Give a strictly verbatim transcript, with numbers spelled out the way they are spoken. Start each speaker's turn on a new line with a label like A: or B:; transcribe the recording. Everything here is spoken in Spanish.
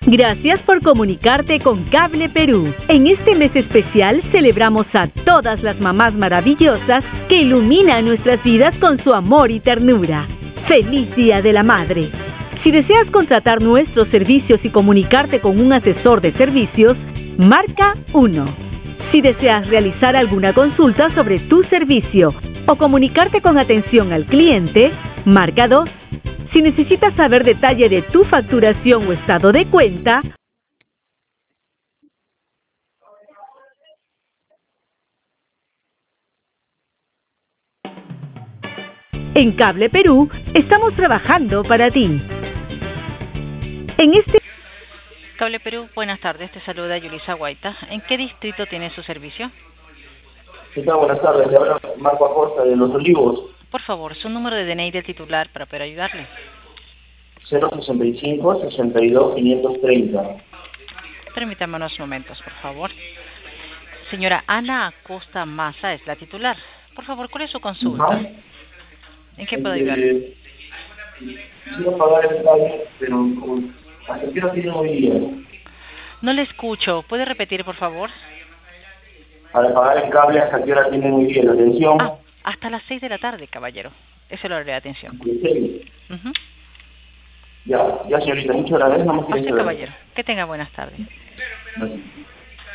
A: Gracias por comunicarte con Cable Perú. En este mes especial celebramos a todas las mamás maravillosas que iluminan nuestras vidas con su amor y ternura. ¡Feliz Día de la Madre! Si deseas contratar nuestros servicios y comunicarte con un asesor de servicios, marca uno. Si deseas realizar alguna consulta sobre tu servicio o comunicarte con atención al cliente, marca dos. Si necesitas saber detalle de tu facturación o estado de cuenta, en Cable Perú estamos trabajando para ti. En este
B: Cable Perú, buenas tardes, te saluda Yulisa Guaita. ¿En qué distrito tiene su servicio?
C: ¿Qué tal? Buenas tardes, le habla Marco Acosta de Los Olivos.
B: Por favor, su número de D N I del titular para poder ayudarle.
C: cero sesenta y cinco, sesenta y dos, quinientos treinta.
B: Permítame unos momentos, por favor. Señora Ana Acosta Maza es la titular. Por favor, ¿cuál es su consulta?
C: Ajá.
B: ¿En qué puedo ayudarle?
C: Eh, quiero pagar el cable, pero con- hasta qué hora tiene hoy día.
B: No le escucho. ¿Puede repetir, por favor?
C: Para pagar el cable, hasta qué hora tiene muy bien. Atención.
B: Ah, hasta las seis de la tarde, caballero. Es el horario de atención.
C: ¿En serio?
B: Uh-huh.
C: Ya, ya señorita, muchas gracias. No me
B: A
C: quieren
B: usted,
C: saber.
B: caballero. Que tenga buenas tardes.
C: Gracias.